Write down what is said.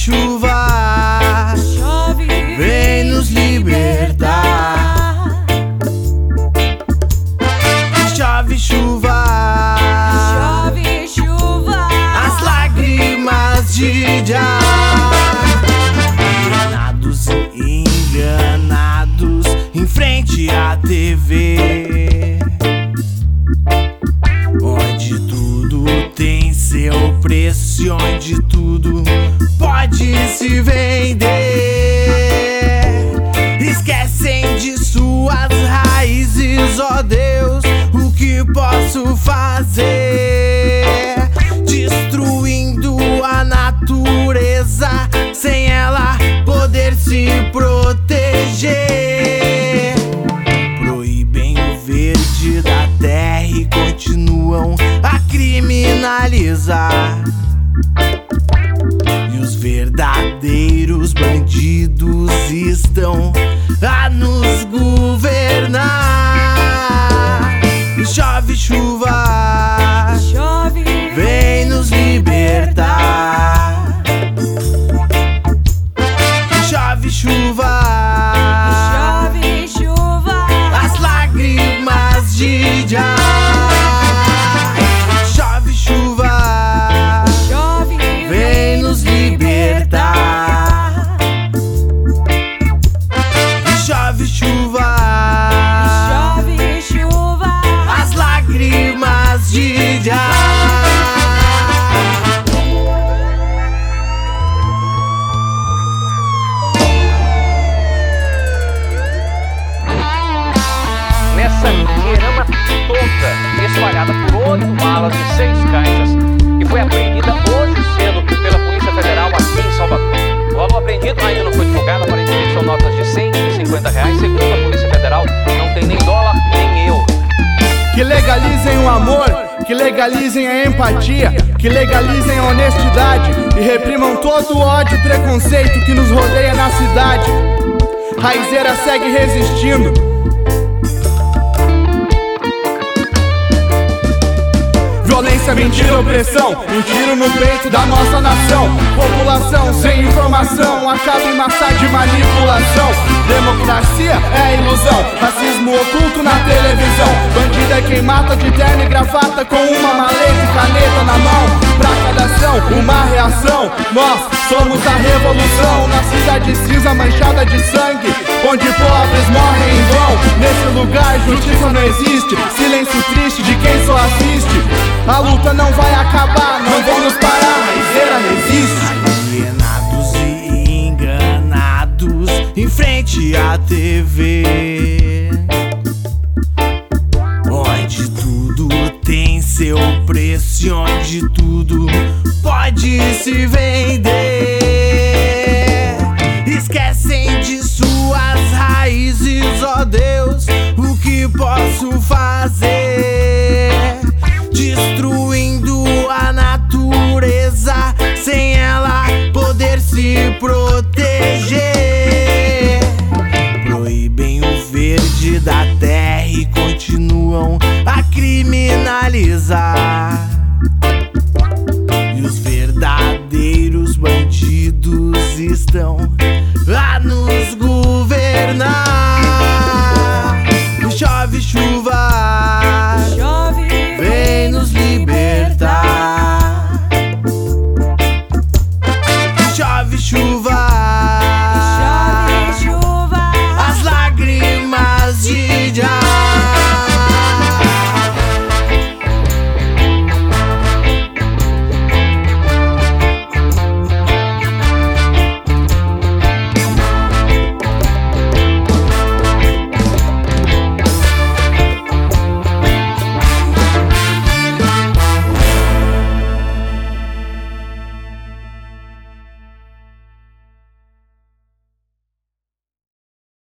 chuva, vem nos libertar. Chove chuva, as lágrimas de já. Enganados e enganados em frente à TV, onde tudo tem seu preço, onde tudo pode se vender. Esquecem de suas raízes, ó Deus, o que posso fazer? Destruindo a natureza, sem ela poder se proteger. Proíbem o verde da terra e continuam a criminalizar. E os verdadeiros bandidos estão a nos governar. Chove chuva, vem nos libertar. Chove chuva, as lágrimas de já. Chove chuva, vem nos libertar. Chove chuva, as lágrimas de já. Nessa dinheirama toda, espalhada por 8 malas e 6 caixas, que foi apreendida hoje cedo pela Polícia Federal aqui em Salvador. O valor apreendido ainda não foi divulgado, aparentemente são notas de 100 e 50 reais. Segundo a Polícia Federal, não tem nem dólar nem euro. Que legalizem o amor, que legalizem a empatia, que legalizem a honestidade e reprimam todo o ódio e preconceito que nos rodeia na cidade. Raizeira segue resistindo. Violência, mentira, opressão, um tiro no peito da nossa nação. População sem informação acaba em massa de manipulação. Democracia é ilusão, racismo oculto na televisão. Bandido é quem mata de terno e gravata, com uma maleta e caneta na mão. Pra cada ação, uma reação. Nós somos a revolução. Na cidade cinza manchada de sangue, onde pobres morrem em vão. Nesse lugar justiça não existe, silêncio triste de quem só assiste. A luta não vai acabar, não vão nos parar, Raizeira resiste. Alienados e enganados em frente à TV, onde tudo tem seu preço, onde tudo pode se vender. Esquecem de suas raízes, ó Deus, o que posso fazer?